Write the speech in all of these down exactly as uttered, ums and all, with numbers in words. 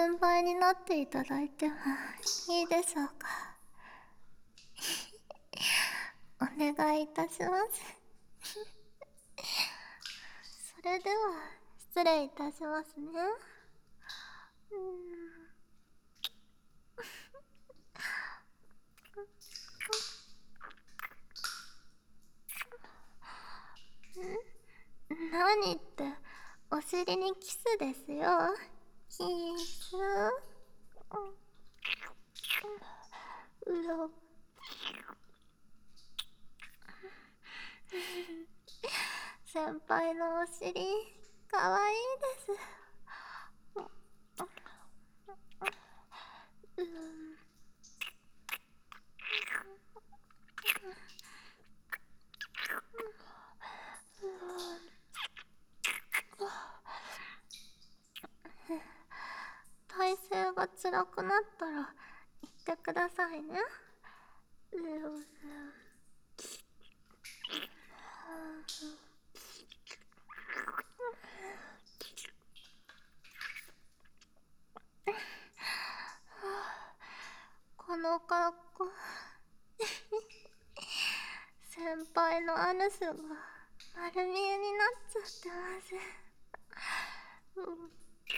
先輩になっていただいてもいいでしょうか。お願いいたします。それでは失礼いたしますね。うーんん何ってお尻にキスですよ。キス。うろ。先輩のお尻かわいいです。うん体勢が辛くなったら言ってくださいね。この格好先輩のアヌスが丸見えになっちゃってます。うんうん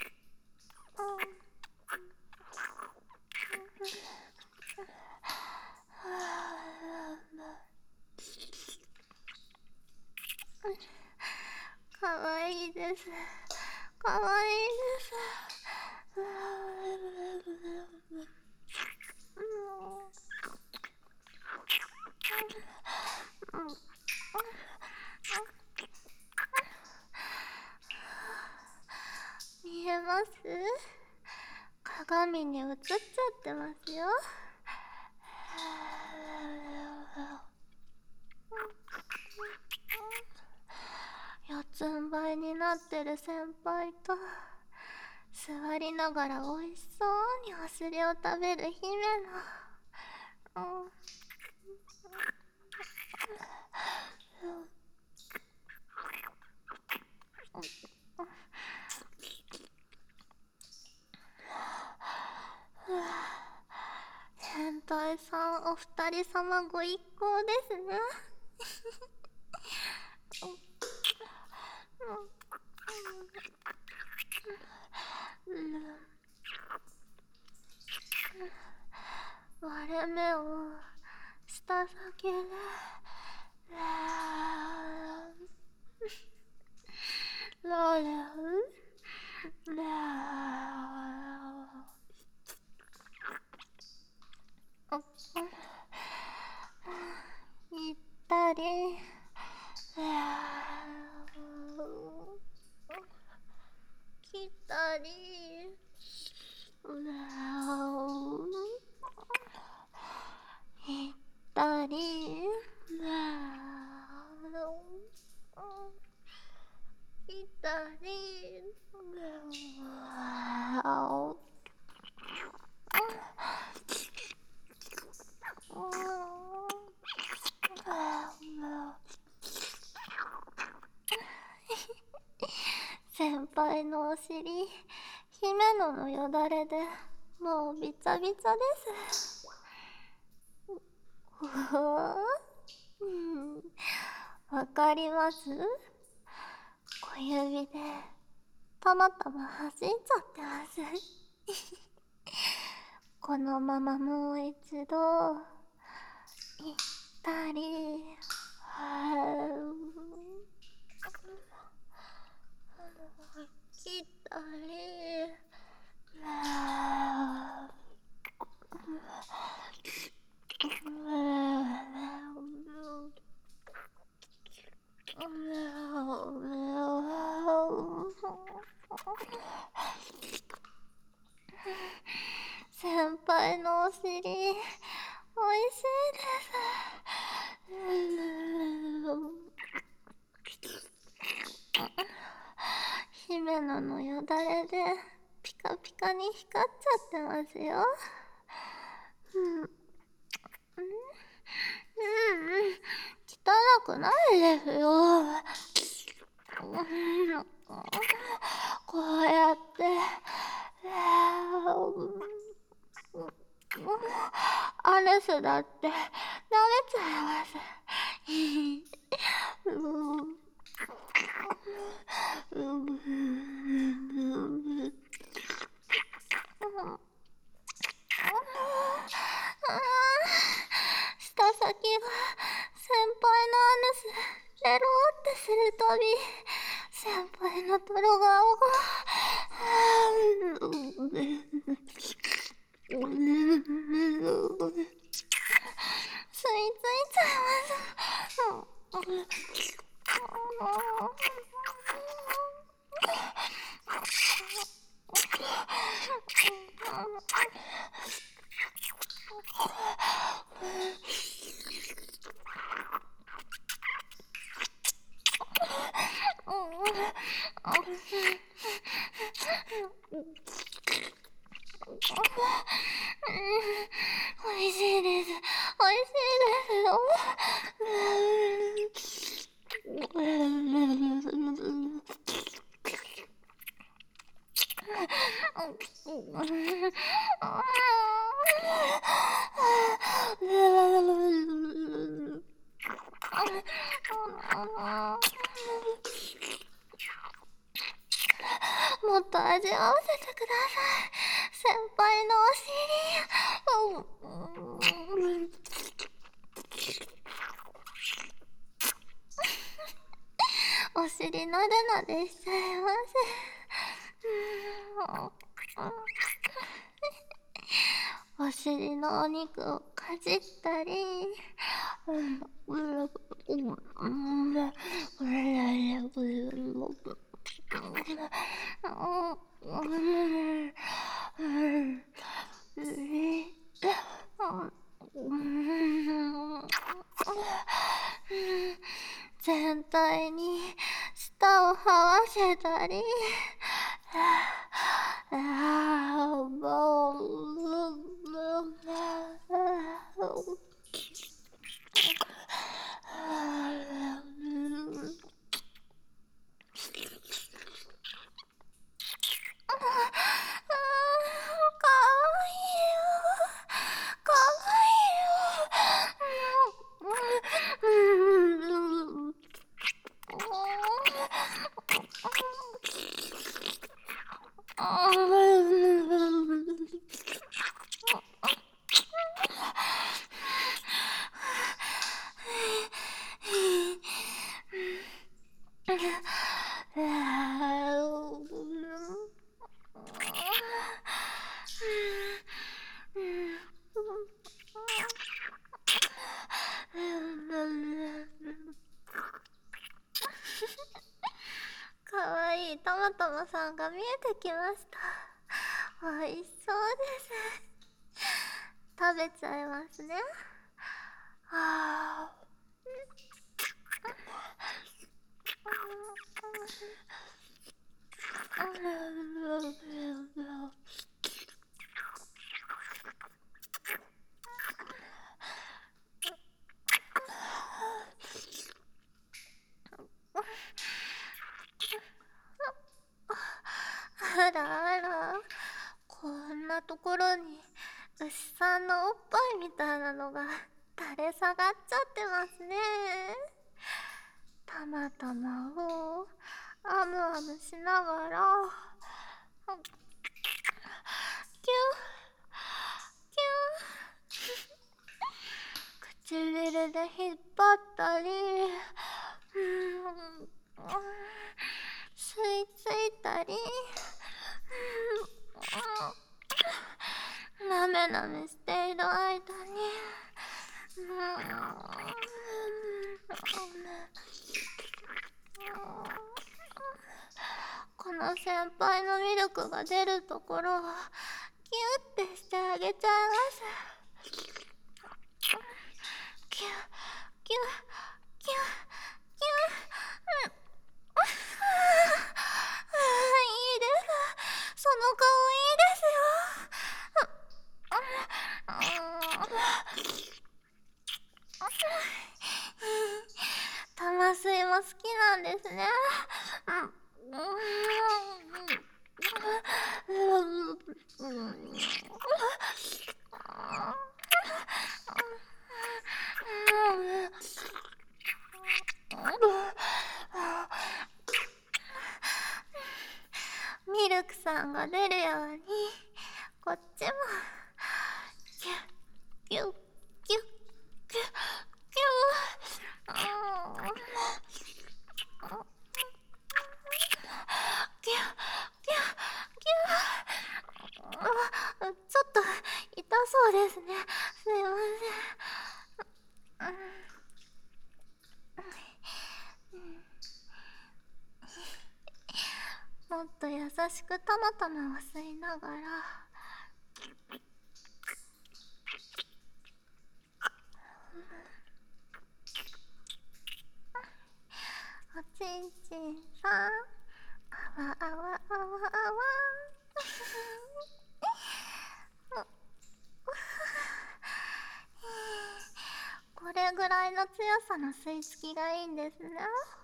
かわいいです。かわいいです。見えます？鏡に映っちゃってますよ。四つん這いになってる先輩と座りながらおいしそうにお尻を食べる姫の、うん、変態さんお二人様ご一行ですね。割れ目を舌先でロール行ったり来たり行ったり来たり先輩のお尻姫野のよだれでもうびちゃびちゃです。うん、わかります？小指でたまたま弾いちゃってます。このままもう一度行ったり来たり先輩のお尻おいしいです。姫野のよだれでピカピカに光っちゃってますよ。うん、うん、うん、汚くないですよ。こうやってアレスだって慣れちゃいます。舌先が先輩のアヌスレロってするたび、先輩のトロ顔が吸い付いちゃいます。おいしいです。おいしいもっと味わわせてください。先輩のお尻。お尻なでなでしちゃいます。お尻のお肉をかじったり、全体に舌を這わせたり、かわいいトマトマさんが見えてきました。おいしそうです。食べちゃいますね。はあ。あらあら、こんなところに牛さんのおっぱいみたいなのが垂れ下がっちゃってますね。たまたまをあむあむしながら、キュッキュッ唇で引っ張ったり、吸い付いたり、なめなめしている間に、この先輩のミルクが出るところをキュッてしてあげちゃいます。キュッキュッキュッキュッキュッ、いいです。その顔いいですよ。玉水も好きなんですね。 ミルクさんが出るようにこっちもキュッキュッキュッキュッキュッキュッキュッキュッ。ちょっと痛そうですね。すいません。もっと優しくたまたまを吸いながらおちんちんさん、あわあわあわあわこれぐらいの強さの吸い付きがいいんですね。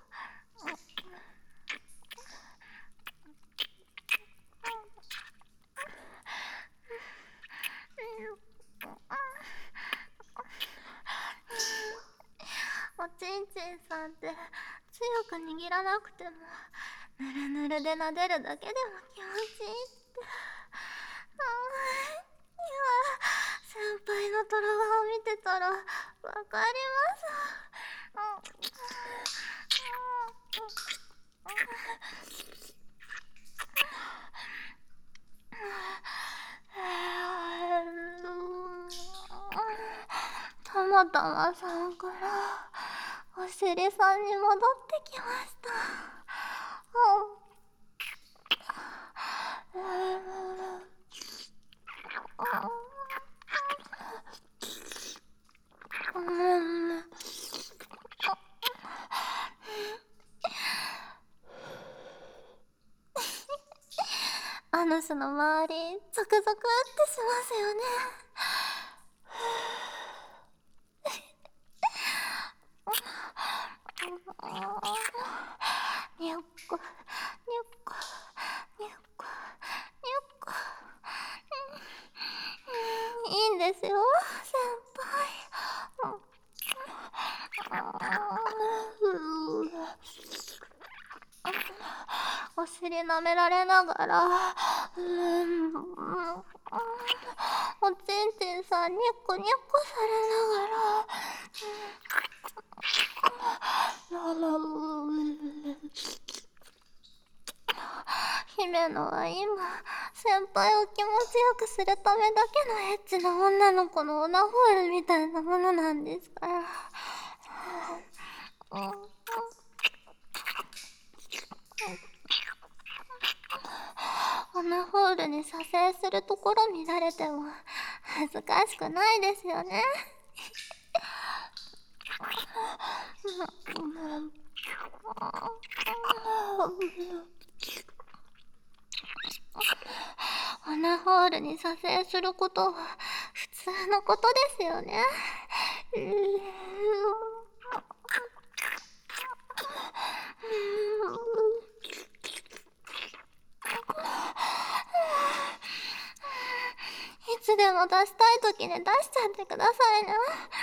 おちんちんさんって強く握らなくてもぬるぬるで撫でるだけでも気持ちいいって。ああ、いや、先輩のトラ顔を見てたらわかります。たまたまさんからおしりさんに戻ってきました。アヌスの周りゾクゾクってしますよね。にょっこにょっこにょっこにょっこ、いいんですよ先輩。お尻舐められながら、うん、おちんちんさんにゃっこにゃっこされながら、ララ姫野は今先輩を気持ちよくするためだけのエッチな女の子のオナホールみたいなものなんですから。オナホールに射精するところ見られても恥ずかしくないですよね。オナホールに射精することは普通のことですよね。いつでも出したいときに出しちゃってくださいね。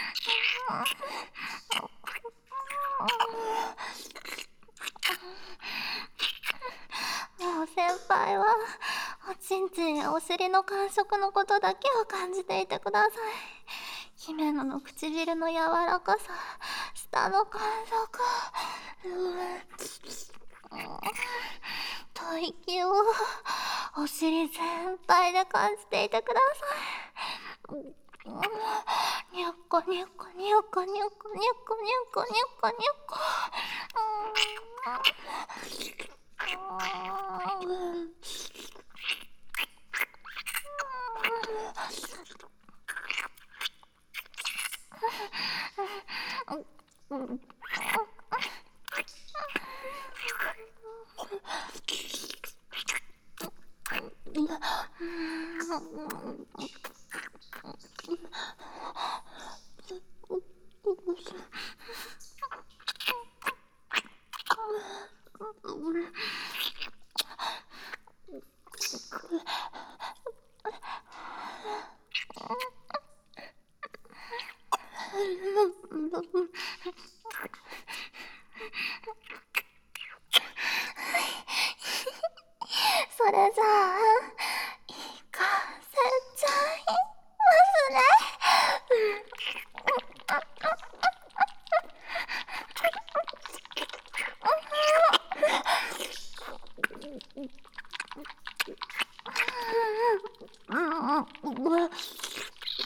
もう先輩はおちんちんやお尻の感触のことだけを感じていてください。姫野の唇の柔らかさ、舌の感触、吐息をお尻全体で感じていてください。にゃっこにゃっこにゃっこにゃっこにゃっこにゃっこにゃっこにゃっこ。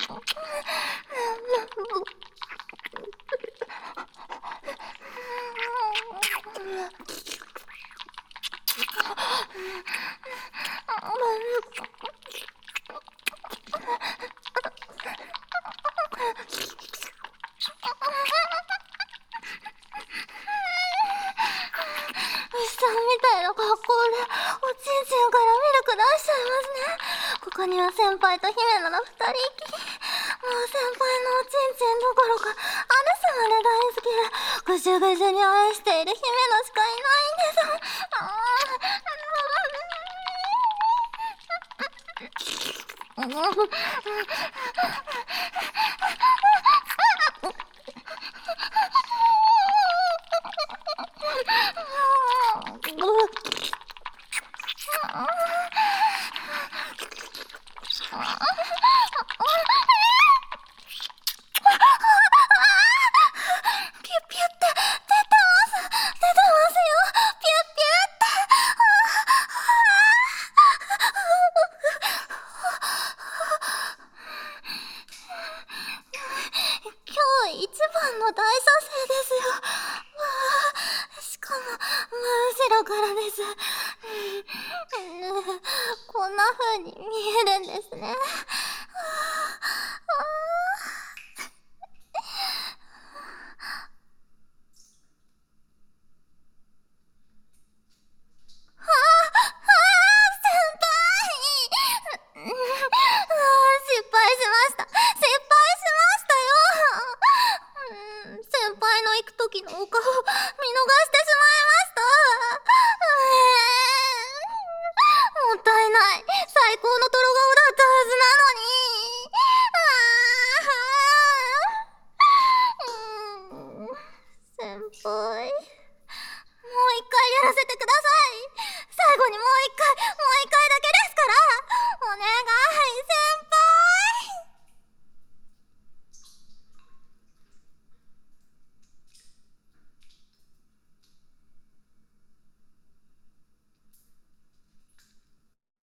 さんみたいな格好でおちんちんからミルク出しちゃいますね。ここには先輩と姫なら二人きり。もう先輩のおちんちんどころかアルスまで大好きでぐしゅぐしゅに愛している姫のしかいないんです。あーピュッピュって出てます出てますよ。ピュッピュって今日一番の大射精ですよ。わあ、しかも真後ろからです。こんな風に見え